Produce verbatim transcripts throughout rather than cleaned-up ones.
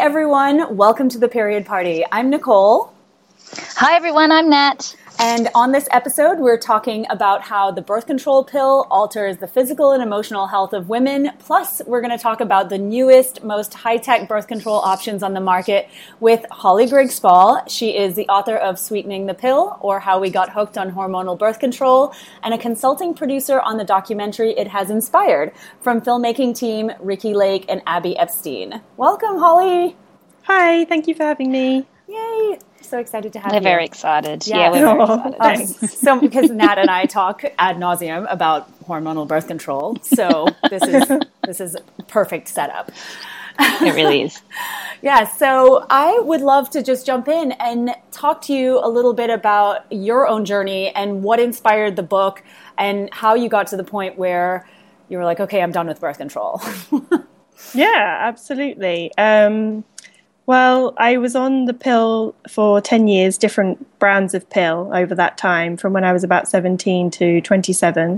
everyone. Welcome to the Period Party. I'm Nicole. Hi, everyone. I'm Nat. And on this episode, we're talking about how the birth control pill alters the physical and emotional health of women. Plus, we're going to talk about the newest, most high-tech birth control options on the market with Holly Grigg-Spall. She is the author of Sweetening the Pill, or How We Got Hooked on Hormonal Birth Control, and a consulting producer on the documentary it has inspired from filmmaking team Ricki Lake and Abby Epstein. Welcome, Holly. Hi, thank you for having me. Yay. So excited to have we're you. We're very excited. Yes. Yeah, we're very excited. Um, so because Nat and I talk ad nauseum about hormonal birth control, so this is this is a perfect setup. It really is. Yeah, so I would love to just jump in and talk to you a little bit about your own journey and what inspired the book and how you got to the point where you were like, okay, I'm done with birth control. Yeah, absolutely. Um, Well, I was on the pill for ten years, different brands of pill over that time, from when I was about seventeen to twenty-seven.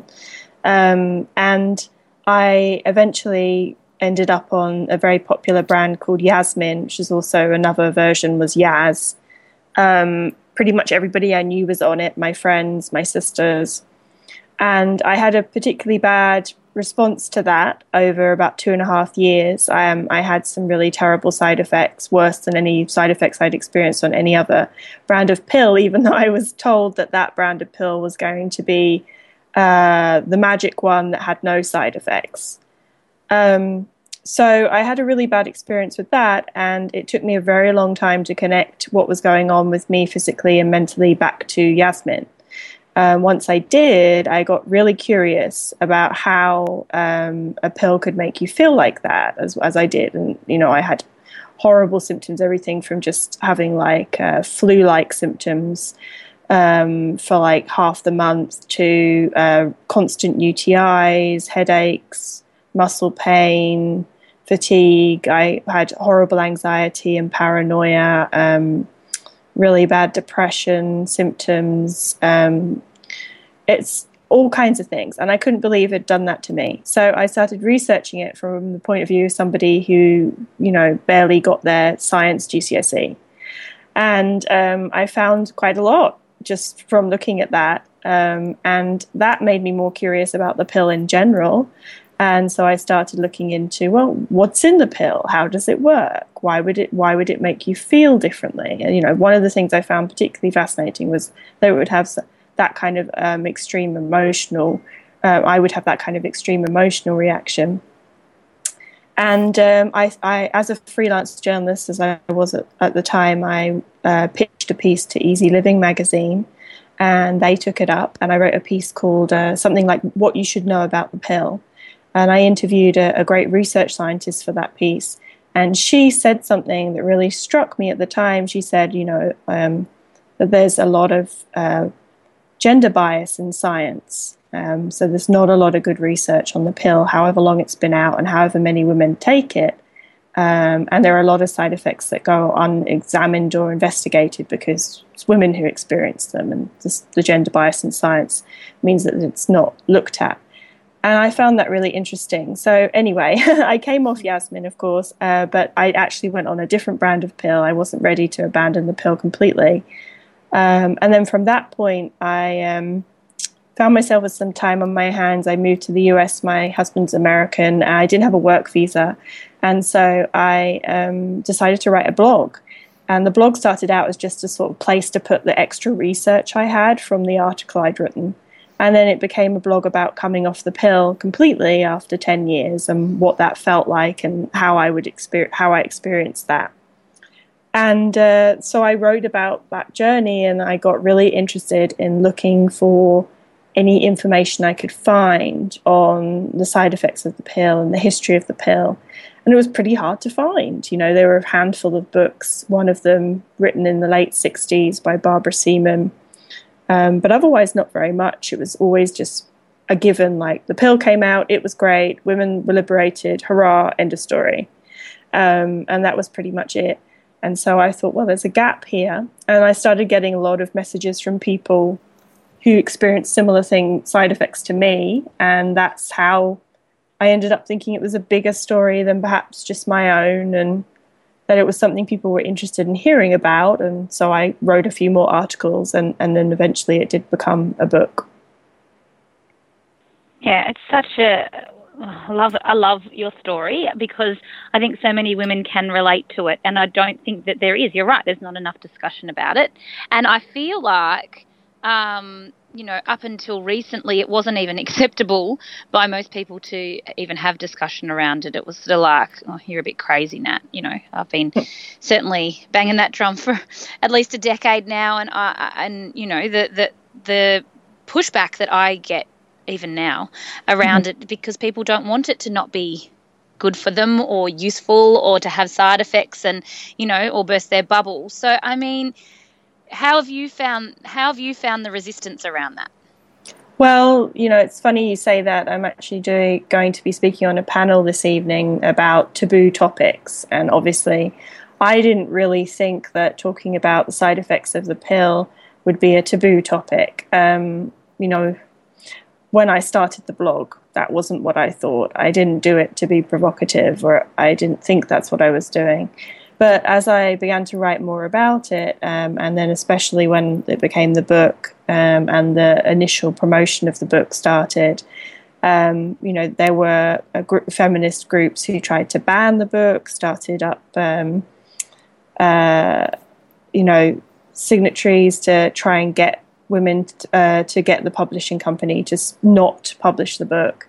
Um, and I eventually ended up on a very popular brand called Yasmin, which is also another version was Yaz. Um, pretty much everybody I knew was on it, my friends, my sisters. And I had a particularly bad response to that over about two and a half years. Um, I had some really terrible side effects, worse than any side effects I'd experienced on any other brand of pill, even though I was told that that brand of pill was going to be uh, the magic one that had no side effects. Um, so I had a really bad experience with that, and it took me a very long time to connect what was going on with me physically and mentally back to Yasmin. Um, once I did, I got really curious about how um, a pill could make you feel like that, as as I did. And, you know, I had horrible symptoms, everything from just having like uh, flu-like symptoms um, for like half the month to uh, constant U T Is, headaches, muscle pain, fatigue. I had horrible anxiety and paranoia, um really bad depression symptoms. Um, it's all kinds of things. And I couldn't believe it had done that to me. So I started researching it from the point of view of somebody who, you know, barely got their science G C S E. And um, I found quite a lot just from looking at that. Um, and that made me more curious about the pill in general. And so I started looking into, well, what's in the pill? How does it work? Why would it why would it make you feel differently? And, you know, one of the things I found particularly fascinating was that it would have that kind of um, extreme emotional, uh, I would have that kind of extreme emotional reaction. And um, I, I, as a freelance journalist, as I was at, at the time, I uh, pitched a piece to Easy Living magazine, and they took it up. And I wrote a piece called uh, something like What You Should Know About the Pill. And I interviewed a, a great research scientist for that piece. And she said something that really struck me at the time. She said, you know, um, that there's a lot of uh, gender bias in science. Um, so there's not a lot of good research on the pill, however long it's been out and however many women take it. Um, and there are a lot of side effects that go unexamined or investigated because it's women who experience them. And this, the gender bias in science means that it's not looked at. And I found that really interesting. So anyway, I came off Yasmin, of course, uh, but I actually went on a different brand of pill. I wasn't ready to abandon the pill completely. Um, and then from that point, I um, found myself with some time on my hands. I moved to the U S. My husband's American. I didn't have a work visa. And so I um, decided to write a blog. And the blog started out as just a sort of place to put the extra research I had from the article I'd written. And then it became a blog about coming off the pill completely after ten years and what that felt like and how I would experience, how I experienced that. And uh, so I wrote about that journey, and I got really interested in looking for any information I could find on the side effects of the pill and the history of the pill. And it was pretty hard to find. You know, there were a handful of books, one of them written in the late sixties by Barbara Seaman. Um, but otherwise, not very much. It was always just a given, like the pill came out, it was great, women were liberated, hurrah, end of story. Um, and that was pretty much it. And so I thought, well, there's a gap here. And I started getting a lot of messages from people who experienced similar thing, side effects to me. And that's how I ended up thinking it was a bigger story than perhaps just my own. And that it was something people were interested in hearing about. And so I wrote a few more articles, and, and then eventually it did become a book. Yeah, it's such a... I love I love your story, because I think so many women can relate to it, and I don't think that there is. You're right, there's not enough discussion about it. And I feel like, um, you know, up until recently, it wasn't even acceptable by most people to even have discussion around it. It was sort of like, oh, you're a bit crazy, Nat. You know, I've been certainly banging that drum for at least a decade now, and I, and you know, the the the pushback that I get even now around mm-hmm. it, because people don't want it to not be good for them or useful or to have side effects and, you know, or burst their bubble. So, I mean, how have you found, how have you found the resistance around that? Well, you know, it's funny you say that. I'm actually doing, going to be speaking on a panel this evening about taboo topics. And obviously, I didn't really think that talking about the side effects of the pill would be a taboo topic. Um, you know, when I started the blog, that wasn't what I thought. I didn't do it to be provocative, or I didn't think that's what I was doing. But as I began to write more about it, um, and then especially when it became the book, um, and the initial promotion of the book started, um, you know, there were a group, feminist groups who tried to ban the book, started up, um, uh, you know, signatories to try and get women uh, to get the publishing company to not publish the book.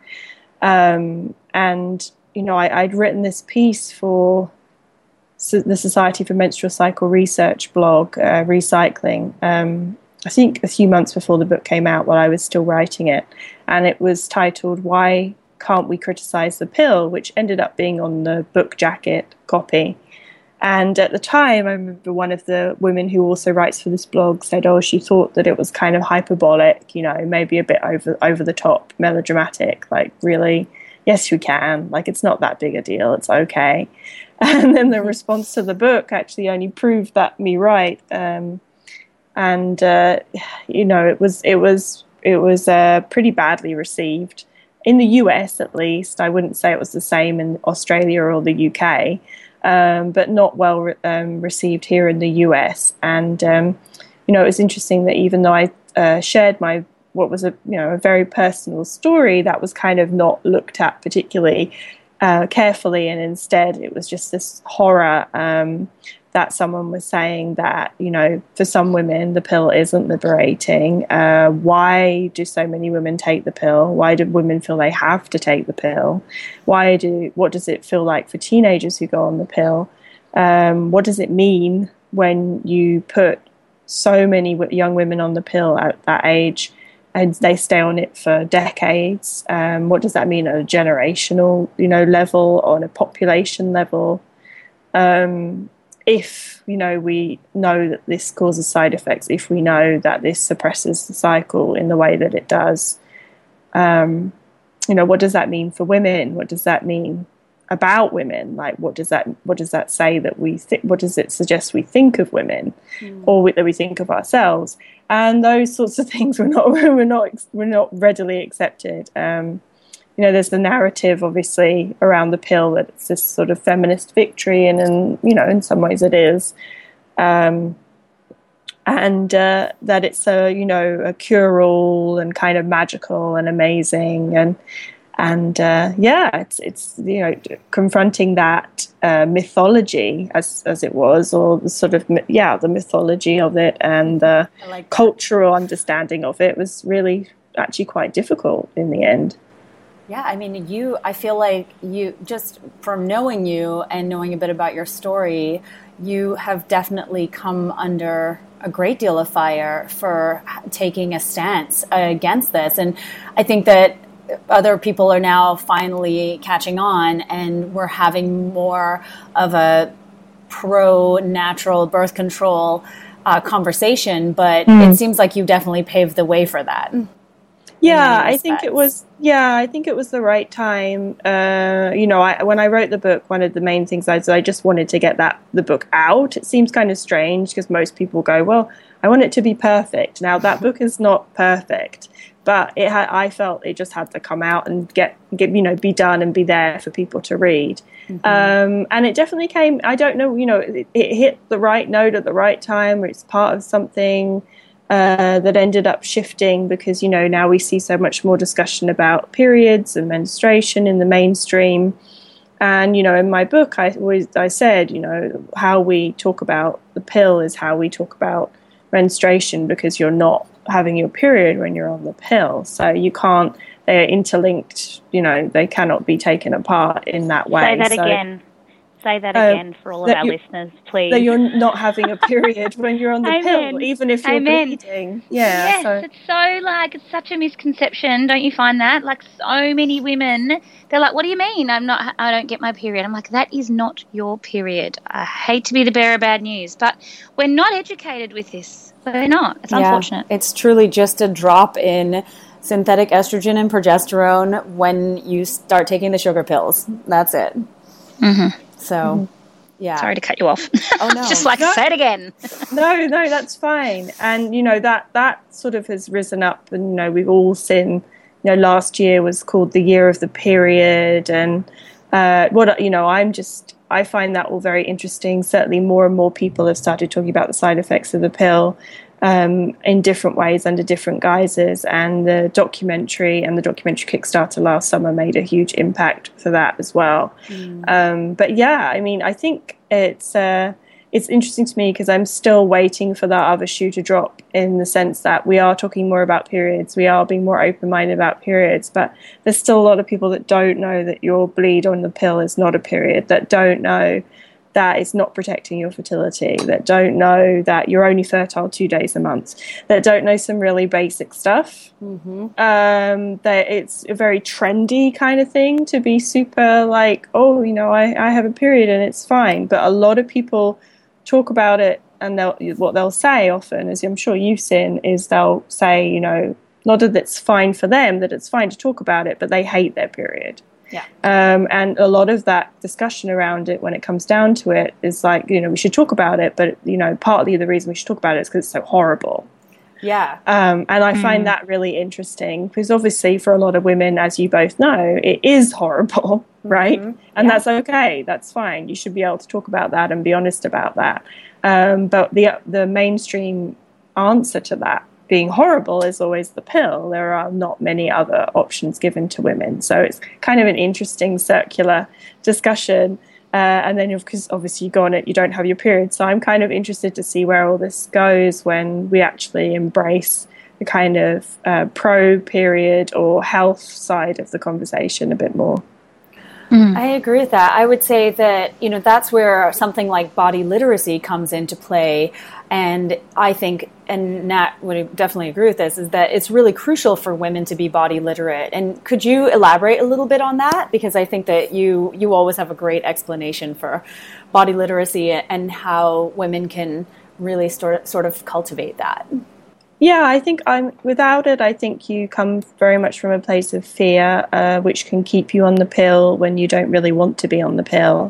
Um, and, you know, I, I'd written this piece for so the Society for Menstrual Cycle Research blog, uh, Recycling, um, I think a few months before the book came out while I was still writing it. And it was titled, "Why Can't We Criticize the Pill?" which ended up being on the book jacket copy. And at the time, I remember one of the women who also writes for this blog said, oh, she thought that it was kind of hyperbolic, you know, maybe a bit over over the top, melodramatic, like, really, yes, we can. Like, it's not that big a deal. It's okay. And then the response to the book actually only proved that me right. Um, and, uh, you know, it was, it was, it was uh, pretty badly received. In the U S, at least. I wouldn't say it was the same in Australia or the U K. Um, but not well re- um, received here in the U S. And, um, you know, it was interesting that even though I uh, shared my, what was a, you know, a very personal story, that was kind of not looked at particularly uh, carefully. And instead it was just this horror um, that someone was saying that, you know, for some women, the pill isn't liberating. Uh, why do so many women take the pill? Why do women feel they have to take the pill? Why do, what does it feel like for teenagers who go on the pill? Um, what does it mean when you put so many w- young women on the pill at that age and they stay on it for decades? Um, what does that mean at a generational, you know, level, on a population level? Um, if, you know, we know that this causes side effects, if we know that this suppresses the cycle in the way that it does, um, you know, what does that mean for women? What does that mean about women? Like, what does that, what does that say that we think, what does it suggest we think of women, mm. or we, that we think of ourselves? And those sorts of things were not, were not, were not readily accepted. Um, You know, there's the narrative, obviously, around the pill that it's this sort of feminist victory, and, and you know, in some ways it is. Um, and uh, that it's a, you know, a cure-all and kind of magical and amazing. And, and uh, yeah, it's, it's, you know, confronting that uh, mythology as, as it was, or the sort of, yeah, the mythology of it and the like cultural understanding of it was really actually quite difficult in the end. Yeah, I mean, you, I feel like you, just from knowing you and knowing a bit about your story, you have definitely come under a great deal of fire for taking a stance against this. And I think that other people are now finally catching on, and we're having more of a pro-natural birth control uh, conversation. But mm. it seems like you definitely paved the way for that. Yeah, I think it was. Yeah, I think it was the right time. Uh, you know, I, when I wrote the book, one of the main things I, I just wanted to get that the book out. It seems kind of strange because most people go, "Well, I want it to be perfect." Now, that book is not perfect, but it had, I felt it just had to come out and get, get, you know, be done and be there for people to read. Mm-hmm. Um, and it definitely came, I don't know, you know, it, it hit the right note at the right time, or it's part of something uh, that ended up shifting because, you know, now we see so much more discussion about periods and menstruation in the mainstream. And, you know, in my book, I always, I said, you know, how we talk about the pill is how we talk about menstruation, because you're not having your period when you're on the pill. So you can't, they're interlinked, you know, they cannot be taken apart in that way. Say that so, again. Say that um, again for all of our listeners, please. That you're not having a period when you're on the pill, even if you're Amen. bleeding. Yeah. Yes, so. it's so, like, it's such a misconception, don't you find that? Like, so many women, they're like, what do you mean I'm not, I don't get my period? I'm like, that is not your period. I hate to be the bearer of bad news, but we're not educated with this. We're not. It's yeah, unfortunate. It's truly just a drop in synthetic estrogen and progesterone when you start taking the sugar pills. That's it. Mm-hmm. So, mm-hmm. yeah. Sorry to cut you off. Oh, no. Just like, no. say it again. no, no, that's fine. And, you know, that, that sort of has risen up. And, you know, we've all seen, you know, last year was called the year of the period. And uh, what, you know, I'm just, I find that all very interesting. Certainly more and more people have started talking about the side effects of the pill um, in different ways, under different guises. And the documentary and the documentary Kickstarter last summer made a huge impact for that as well. Mm. Um, but yeah, I mean, I think it's uh, it's interesting to me because I'm still waiting for that other shoe to drop, in the sense that we are talking more about periods. We are being more open-minded about periods, but there's still a lot of people that don't know that your bleed on the pill is not a period, that don't know that it's not protecting your fertility, that don't know that you're only fertile two days a month, that don't know some really basic stuff. Mm-hmm. Um, that it's a very trendy kind of thing to be super like, oh, you know, I, I have a period and it's fine. But a lot of people talk about it, and they'll, what they'll say often, as I'm sure you've seen, is they'll say, you know, not that it's fine for them, that it's fine to talk about it, but they hate their period. Yeah. Um, and a lot of that discussion around it, when it comes down to it, is like, you know, we should talk about it, but, you know, partly the reason we should talk about it is because it's so horrible. Yeah. Um, and I mm. find that really interesting, because obviously for a lot of women, as you both know, it is horrible, right? Mm-hmm. And yeah. that's okay. That's fine. You should be able to talk about that and be honest about that. Um, but the the mainstream answer to that being horrible is always the pill. There are not many other options given to women. So it's kind of an interesting circular discussion. Uh, and then, because obviously you go on it, you don't have your period. So I'm kind of interested to see where all this goes when we actually embrace the kind of uh, pro-period or health side of the conversation a bit more. Mm. I agree with that. I would say that, you know, that's where something like body literacy comes into play. And I think, and Nat would definitely agree with this, is that it's really crucial for women to be body literate. And could you elaborate a little bit on that? Because I think that you, you always have a great explanation for body literacy and how women can really sort, sort of cultivate that. Yeah, I think I'm without it. I think you come very much from a place of fear, uh, which can keep you on the pill when you don't really want to be on the pill,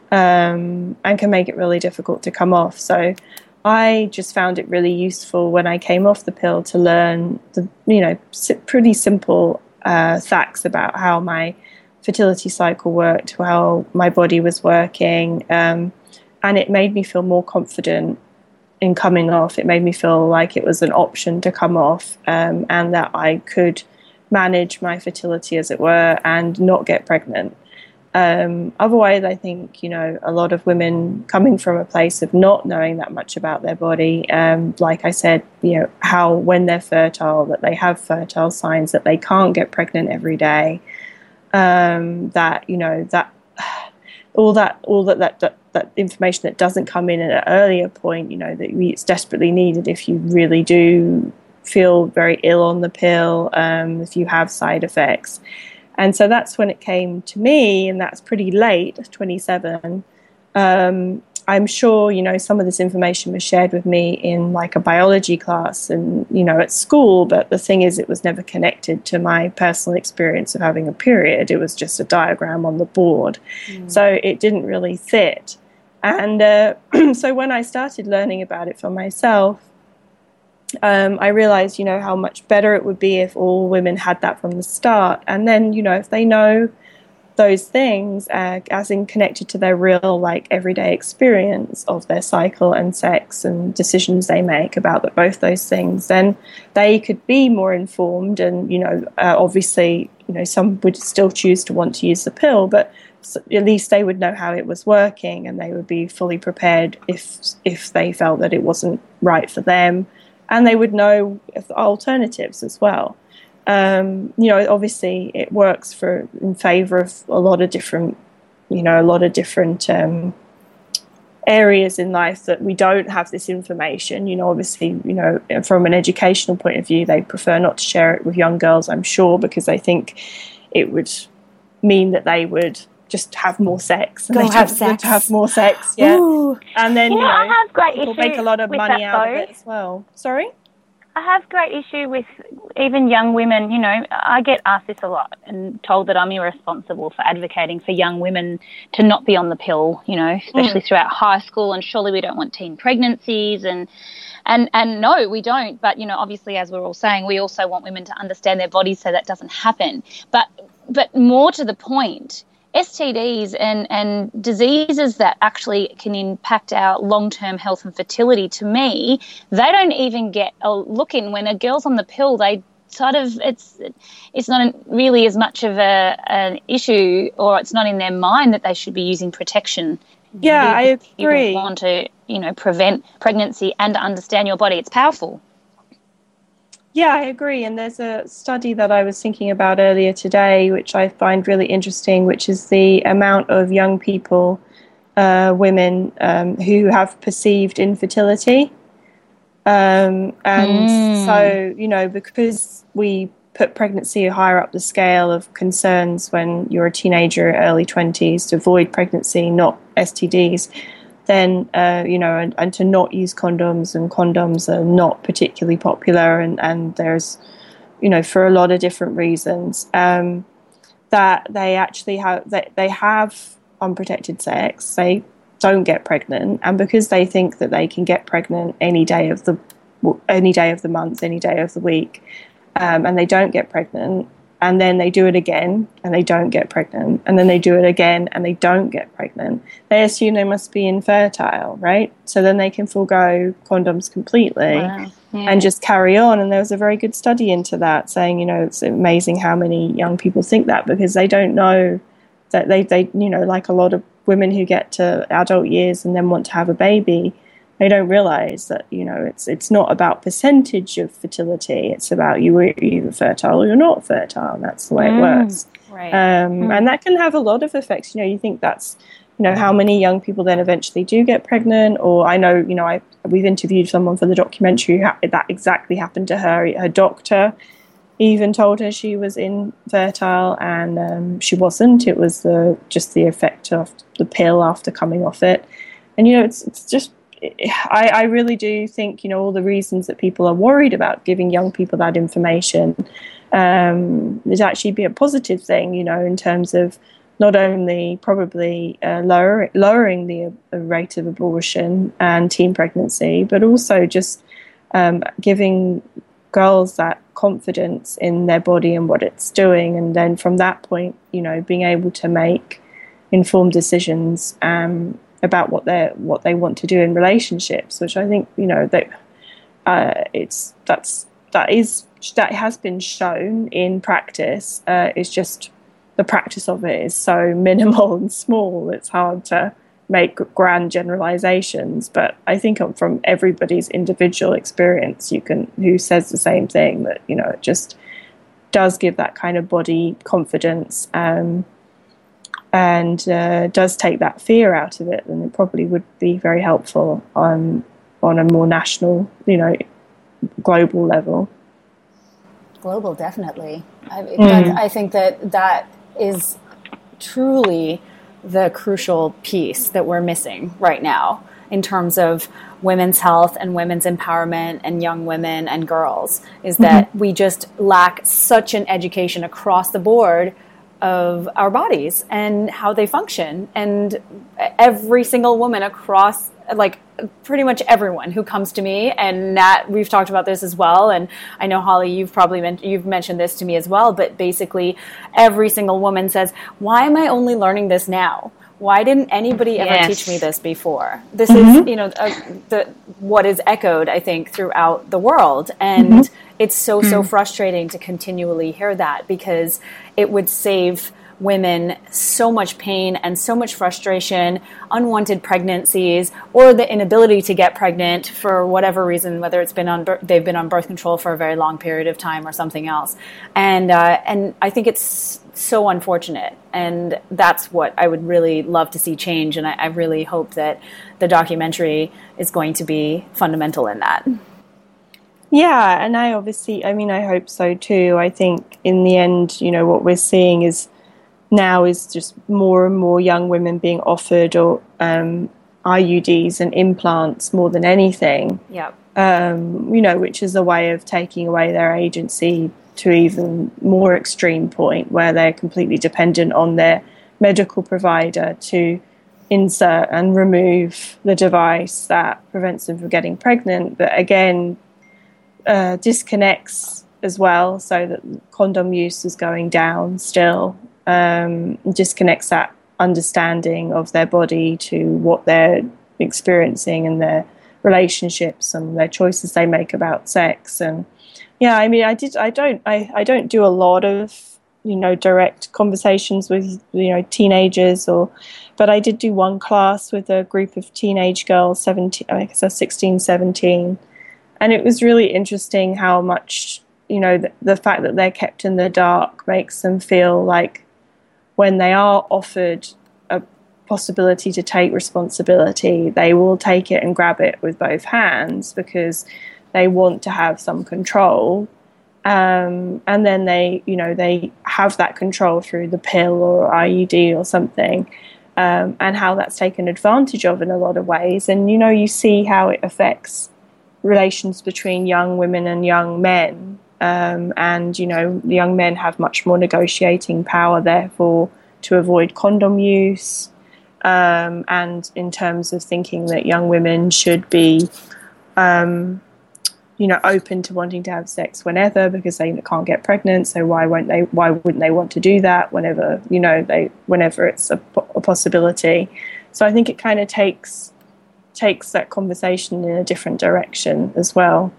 um, and can make it really difficult to come off. So I just found it really useful when I came off the pill to learn the, you know, pretty simple uh, facts about how my fertility cycle worked, how my body was working, um, and it made me feel more confident in coming off. It made me feel like it was an option to come off, um, and that I could manage my fertility, as it were, and not get pregnant. Um, otherwise, I think, you know, a lot of women coming from a place of not knowing that much about their body, um, like I said, you know, how when they're fertile, that they have fertile signs, that they can't get pregnant every day, um, that, you know, that all that, all that, that, that, that information that doesn't come in at an earlier point, you know, that it's desperately needed if you really do feel very ill on the pill, um, if you have side effects. And so that's when it came to me, and that's pretty late, twenty-seven. Um, I'm sure, you know, some of this information was shared with me in like a biology class and, you know, at school. But the thing is, it was never connected to my personal experience of having a period. It was just a diagram on the board. Mm. So it didn't really fit. And uh, so when I started learning about it for myself, um, I realized, you know, how much better it would be if all women had that from the start. And then, you know, if they know those things uh, as in connected to their real, like, everyday experience of their cycle and sex and decisions they make about the, both those things, then they could be more informed. And, you know, uh, obviously, you know, some would still choose to want to use the pill, but at least they would know how it was working, and they would be fully prepared if if they felt that it wasn't right for them. And they would know alternatives as well. Um, you know, obviously it works for in favor of a lot of different, you know, a lot of different um, areas in life that we don't have this information. You know, obviously, you know, from an educational point of view, they prefer not to share it with young girls, I'm sure, because they think it would mean that they would just have more sex. Go they have just sex. Have more sex, yeah. Ooh. And then, you you know, know, I have great people issues make a lot of with money that, out though. of it as well. Sorry? I have great issue with even young women. You know, I get asked this a lot and told that I'm irresponsible for advocating for young women to not be on the pill, you know, especially mm. throughout high school, and surely we don't want teen pregnancies and And and no, we don't. But, you know, obviously, as we're all saying, we also want women to understand their bodies so that doesn't happen. But but more to the point, S T Ds and, and diseases that actually can impact our long-term health and fertility, to me, they don't even get a look in. When a girl's on the pill, they sort of, it's it's not really as much of a an issue, or it's not in their mind that they should be using protection. Yeah, I agree. You want to, you know, prevent pregnancy and understand your body. It's powerful. Yeah, I agree. And there's a study that I was thinking about earlier today, which I find really interesting, which is the amount of young people, uh, women, um, who have perceived infertility. Um, and mm. so, you know, because we put pregnancy higher up the scale of concerns when you're a teenager, early twenties, to avoid pregnancy, not S T Ds, then, uh, you know, and, and to not use condoms, and condoms are not particularly popular, and, and there's, you know, for a lot of different reasons, um, that they actually have, that they have unprotected sex, they don't get pregnant, and because they think that they can get pregnant any day of the, any day of the month, any day of the week, um, and they don't get pregnant, and then they do it again and they don't get pregnant, and then they do it again and they don't get pregnant, they assume they must be infertile, right? So then they can forego condoms completely. Wow. Yeah. And just carry on. And there was a very good study into that, saying, you know, it's amazing how many young people think that, because they don't know that they, they you know, like a lot of women who get to adult years and then want to have a baby, they don't realize that, you know, it's it's not about percentage of fertility. It's about you are either fertile or you're not fertile. And that's the way mm, it works. Right. Um, mm. And that can have a lot of effects. You know, you think that's, you know, how many young people then eventually do get pregnant. Or I know, you know, I we've interviewed someone for the documentary who that exactly happened to her. Her doctor even told her she was infertile, and um, she wasn't. It was the just the effect of the pill after coming off it. And, you know, it's it's just, I, I really do think, you know, all the reasons that people are worried about giving young people that information um, is actually be a positive thing, you know, in terms of not only probably uh, lower, lowering the uh, rate of abortion and teen pregnancy, but also just um, giving girls that confidence in their body and what it's doing. And then from that point, you know, being able to make informed decisions um about what they what they want to do in relationships, which I think, you know, that uh, it's that's that is that has been shown in practice. Uh, it's just the practice of it is so minimal and small. It's hard to make grand generalizations. But I think from everybody's individual experience, you can who says the same thing, that, you know, it just does give that kind of body confidence. Um, and uh, does take that fear out of it, and it probably would be very helpful on on a more national, you know, global level. Global, definitely. I, mm. I think that that is truly the crucial piece that we're missing right now in terms of women's health and women's empowerment and young women and girls, is that mm-hmm. we just lack such an education across the board of our bodies and how they function. And every single woman across like pretty much everyone who comes to me, and Nat, we've talked about this as well, and I know Holly, you've probably men- you've mentioned this to me as well, but basically every single woman says, why am I only learning this now? Why didn't anybody ever yes. teach me this before? This mm-hmm. is, you know, uh, the what is echoed, I think, throughout the world. And mm-hmm. it's so, so mm-hmm. frustrating to continually hear that, because it would save women so much pain and so much frustration, unwanted pregnancies, or the inability to get pregnant for whatever reason, whether it's been on they've been on birth control for a very long period of time or something else. And uh, and I think it's so unfortunate, and that's what I would really love to see change. And I, I really hope that the documentary is going to be fundamental in that. Yeah, and I obviously, I mean, I hope so too. I think in the end, you know, what we're seeing is now is just more and more young women being offered or um, I U Ds and implants more than anything. Yeah. Um, you know, which is a way of taking away their agency to even more extreme point where they're completely dependent on their medical provider to insert and remove the device that prevents them from getting pregnant. But again, uh, disconnects as well, so that condom use is going down still. Um, disconnects that understanding of their body to what they're experiencing in their relationships and their choices they make about sex. And yeah, I mean, I did. I don't. I, I don't do a lot of, you know, direct conversations with, you know, teenagers, or, but I did do one class with a group of teenage girls, seventeen, I guess they're sixteen, seventeen, and it was really interesting how much, you know, the, the fact that they're kept in the dark makes them feel like, when they are offered a possibility to take responsibility, they will take it and grab it with both hands because they want to have some control. Um, and then they, you know, they have that control through the pill or I U D or something, um, and how that's taken advantage of in a lot of ways. And, you know, you see how it affects relations between young women and young men. Um, and, you know, the young men have much more negotiating power, therefore, to avoid condom use. Um, and in terms of thinking that young women should be, um, you know, open to wanting to have sex whenever because they can't get pregnant. So why won't they? Why wouldn't they want to do that whenever, you know, they whenever it's a, a possibility? So I think it kind of takes takes that conversation in a different direction as well.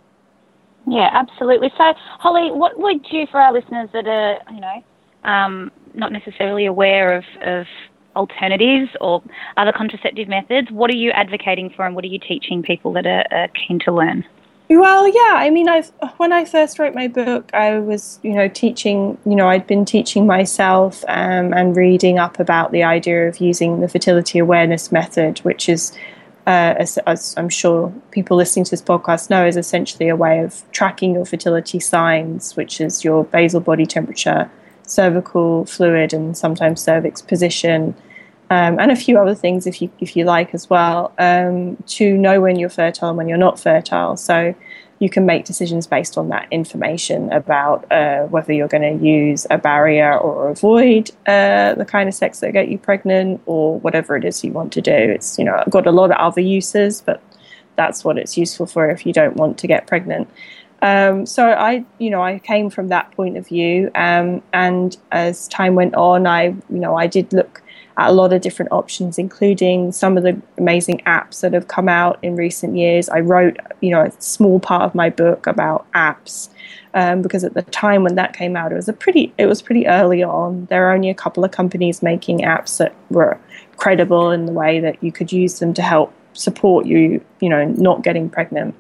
Yeah, absolutely. So, Holly, what would you, for our listeners that are, you know, um, not necessarily aware of, of alternatives or other contraceptive methods, what are you advocating for, and what are you teaching people that are, are keen to learn? Well, yeah, I mean, I've when I first wrote my book, I was, you know, teaching, you know, I'd been teaching myself um, and reading up about the idea of using the fertility awareness method, which is, Uh, as, as I'm sure people listening to this podcast know, is essentially a way of tracking your fertility signs, which is your basal body temperature, cervical fluid, and sometimes cervix position, um, and a few other things if you if you like as well, um, to know when you're fertile and when you're not fertile. So you can make decisions based on that information about uh, whether you're going to use a barrier or avoid uh, the kind of sex that get you pregnant, or whatever it is you want to do. It's, you know, got a lot of other uses, but that's what it's useful for if you don't want to get pregnant. Um, so I, you know, I came from that point of view, um, and as time went on, I, you know, I did look at a lot of different options, including some of the amazing apps that have come out in recent years. I wrote, you know, a small part of my book about apps, um, because at the time when that came out, it was a pretty, it was pretty early on. There are only a couple of companies making apps that were credible in the way that you could use them to help support you, you know, not getting pregnant.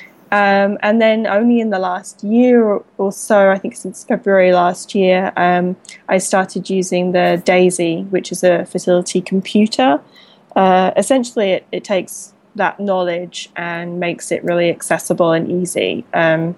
Um, and then only in the last year or so, I think since February last year, um, I started using the Daisy, which is a fertility computer. Uh, essentially, it, it takes that knowledge and makes it really accessible and easy. Um,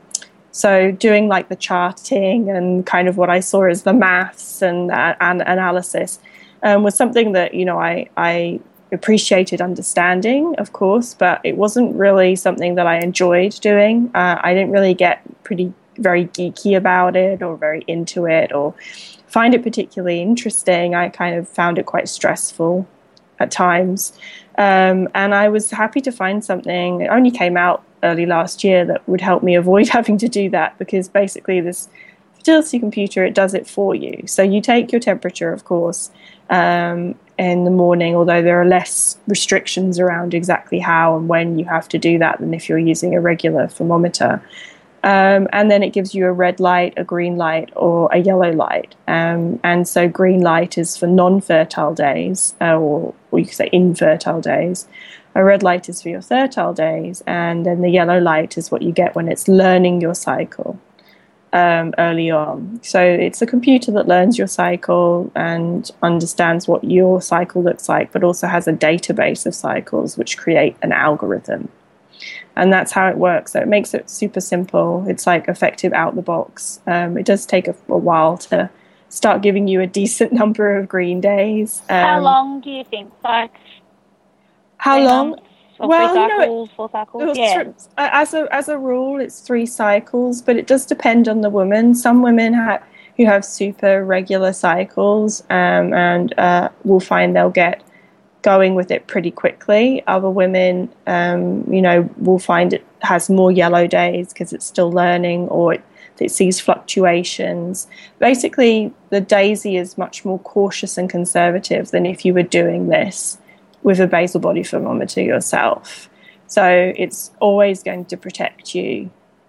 so doing like the charting and kind of what I saw as the maths and, uh, and analysis um, was something that, you know, I, I appreciated understanding, of course, but it wasn't really something that I enjoyed doing. Uh, I didn't really get pretty very geeky about it or very into it or find it particularly interesting. I kind of found it quite stressful. at times. Um, and I was happy to find something. It only came out early last year that would help me avoid having to do that, because basically this fertility computer, it does it for you. So you take your temperature, of course, um, in the morning, although there are less restrictions around exactly how and when you have to do that than if you're using a regular thermometer. Um, and then it gives you a red light, a green light, or a yellow light. Um, and so green light is for non-fertile days, uh, or, or you could say infertile days. A red light is for your fertile days, and then the yellow light is what you get when it's learning your cycle um, early on. So it's a computer that learns your cycle and understands what your cycle looks like, but also has a database of cycles which create an algorithm. And that's how it works. So it makes it super simple. It's like effective out the box. Um, it does take a, a while to start giving you a decent number of green days. Um, how long do you think? Like how long? Or well, three cycles, you know, four cycles. Yeah. Th- as a as a rule, it's three cycles, but it does depend on the woman. Some women have who have super regular cycles, um, and uh, will find they'll get going with it pretty quickly. Other women, um, you know, will find it has more yellow days because it's still learning, or it, it sees fluctuations. Basically, the Daisy is much more cautious and conservative than if you were doing this with a basal body thermometer yourself. So it's always going to protect you,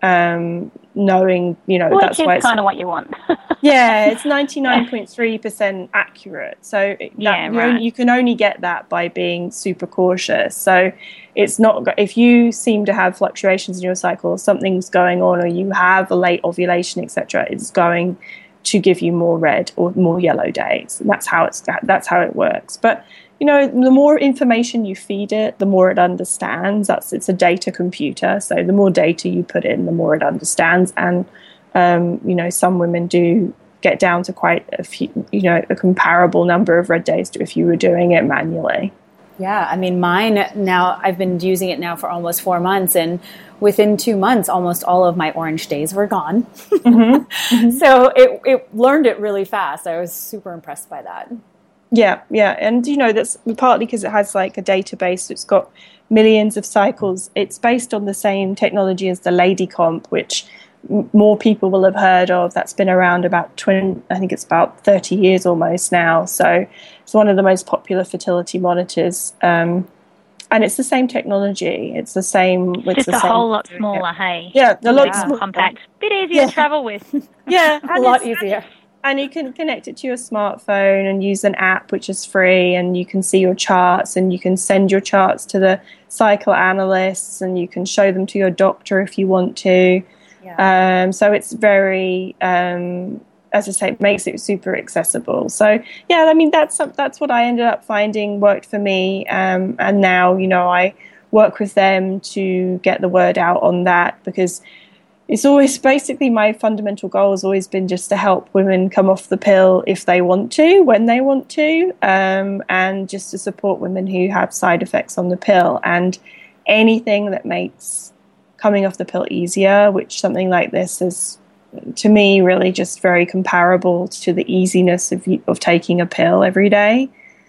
um, knowing, you know, Which that's why it's kind of what you want. yeah, it's ninety-nine point three percent accurate. So that, yeah, you, right. only, you can only get that by being super cautious. So it's not, if you seem to have fluctuations in your cycle, something's going on, or you have a late ovulation, et cetera, it's going to give you more red or more yellow days. And that's how it's that's how it works. But you know, the more information you feed it, the more it understands. That's it's a data computer. So the more data you put in, the more it understands. And um, you know, some women do get down to quite a few, you know, a comparable number of red days to if you were doing it manually. Yeah, I mean, mine now, I've been using it now for almost four months, and within two months, almost all of my orange days were gone. Mm-hmm. Mm-hmm. So it, it learned it really fast. I was super impressed by that. Yeah, yeah. And, you know, that's partly because it has like a database. It's got millions of cycles. It's based on the same technology as the Lady Comp, which m- more people will have heard of. That's been around about twenty, I think it's about thirty years almost now. So it's one of the most popular fertility monitors. Um, and it's the same technology. It's the same. It's it's just the a same, whole lot smaller, hey? Yeah, a lot yeah. smaller. Compact. Bit easier yeah. to travel with. Yeah, a lot easier. And you can connect it to your smartphone and use an app which is free, and you can see your charts, and you can send your charts to the cycle analysts, and you can show them to your doctor if you want to. Yeah. Um, so it's very, um, as I say, it makes it super accessible. So, yeah, I mean, that's that's what I ended up finding worked for me. Um, and now, you know, I work with them to get the word out on that, because it's always basically my fundamental goal has always been just to help women come off the pill if they want to, when they want to, um, and just to support women who have side effects on the pill. And anything that makes coming off the pill easier, which something like this is, to me, really just very comparable to the easiness of of taking a pill every day.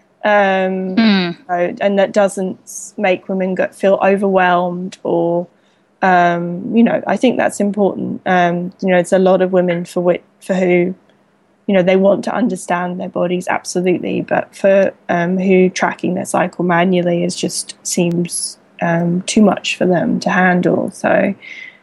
Um, mm. so, and that doesn't make women get, feel overwhelmed or Um, you know, I think that's important. Um, you know, it's a lot of women for which, for who, you know, they want to understand their bodies, absolutely, but for um, who tracking their cycle manually is just seems um, too much for them to handle. So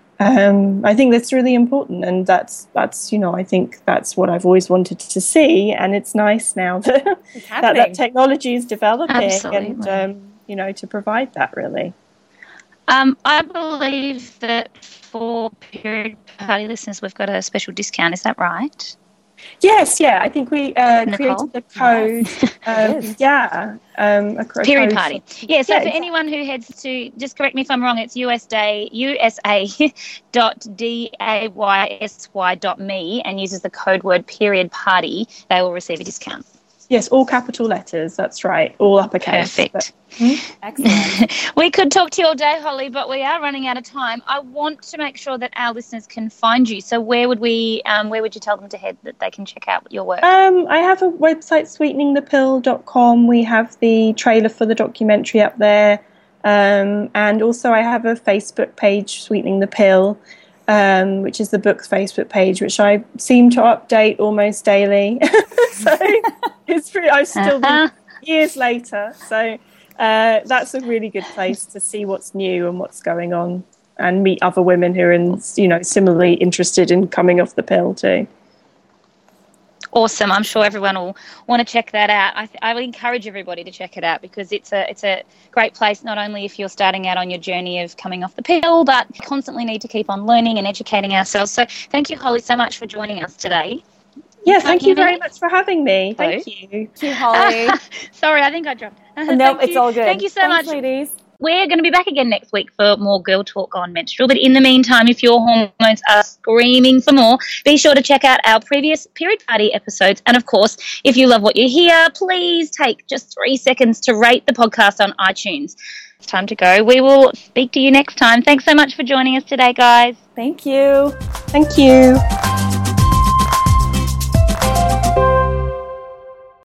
um, I think that's really important, and that's that's you know, I think that's what I've always wanted to see, and it's nice now that that, that technology is developing, absolutely. and um, you know, to provide that really. Um, I believe that for Period Party listeners, we've got a special discount. Is that right? Yes, yeah. I think we uh, created the code. um, yeah. Um, a code Period Party. Yeah, so yeah, for exactly. anyone who heads to, just correct me if I'm wrong, it's U S A, U S A dot D A Y S Y dot me and uses the code word Period Party, they will receive a discount. Yes, all capital letters. That's right. All uppercase. Perfect. But, hmm? Excellent. We could talk to you all day, Holly, but we are running out of time. I want to make sure that our listeners can find you. So where would we, um, where would you tell them to head that they can check out your work? Um, I have a website, sweetening the pill dot com. We have the trailer for the documentary up there. Um, and also I have a Facebook page, Sweetening the Pill, um, which is the book's Facebook page, which I seem to update almost daily. So it's pretty, I've still been years later. So uh, that's a really good place to see what's new and what's going on, and meet other women who are, in, you know, similarly interested in coming off the pill too. Awesome. I'm sure everyone will want to check that out. I, th- I would encourage everybody to check it out, because it's a it's a great place, not only if you're starting out on your journey of coming off the pill, but constantly need to keep on learning and educating ourselves. So thank you, Holly, so much for joining us today. Yeah, thank you very much for having me. Thank you. Thank you, Holly. Sorry, I think I dropped. Nope, it's all good. Thank you so Thanks, much. ladies. We're going to be back again next week for more Girl Talk on Menstrual. But in the meantime, if your hormones are screaming for more, be sure to check out our previous Period Party episodes. And, of course, if you love what you hear, please take just three seconds to rate the podcast on iTunes. It's time to go. We will speak to you next time. Thanks so much for joining us today, guys. Thank you. Thank you.